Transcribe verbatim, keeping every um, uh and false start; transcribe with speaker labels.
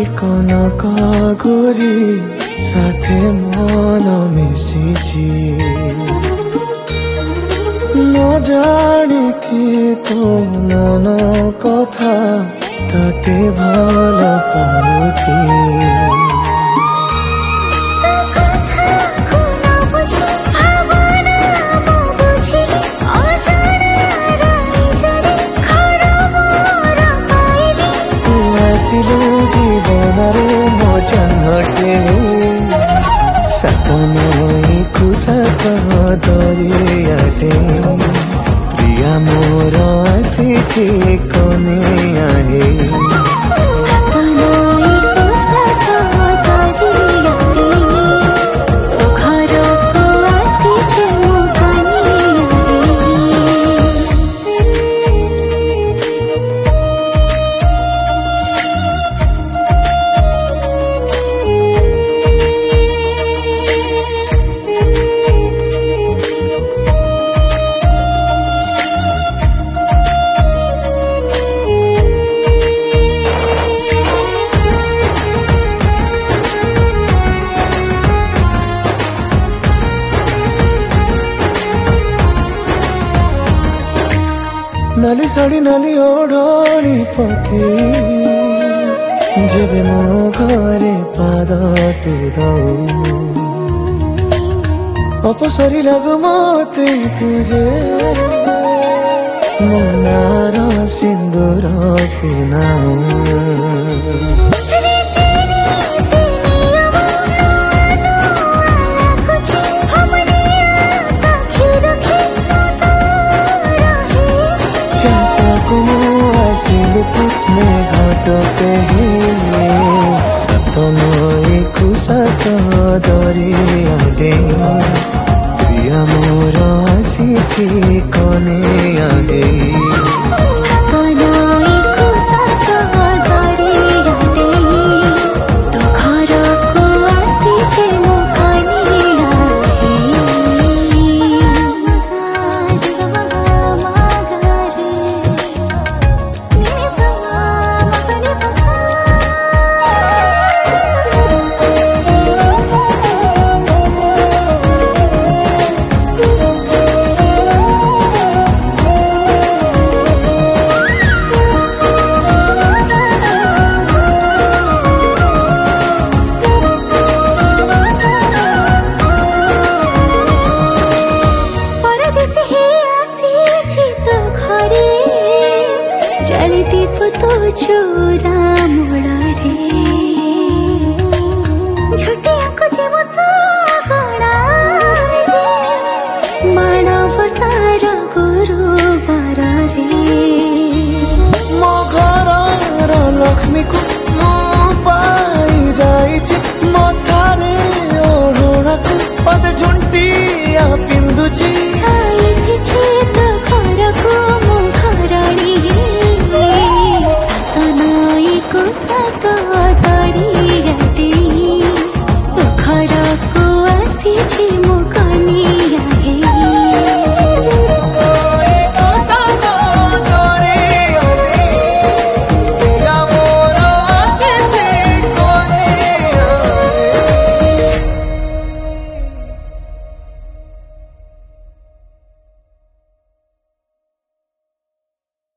Speaker 1: कनक गोरी साथे मन मिशिची न जानिकी तो मन कथा तते भल पाउछि जीवन रे मो जन्मटे सपनई खुशक दरियाटे प्रिया मोर आसीछि कने आहे नाली साड़ी नाली ओढ़ी पके जब मो घरे पाद तू दऊ अपसरी लगु मते तुझे मनार सिंदूर कुनाऊ तुमने घाटो कहे सपनई खुशक दरियाटे प्रिया मोर आसीछि कने आगे
Speaker 2: दीप तो चोरा मोड़ा रे छोटे को जेब तो गड़ा रे माना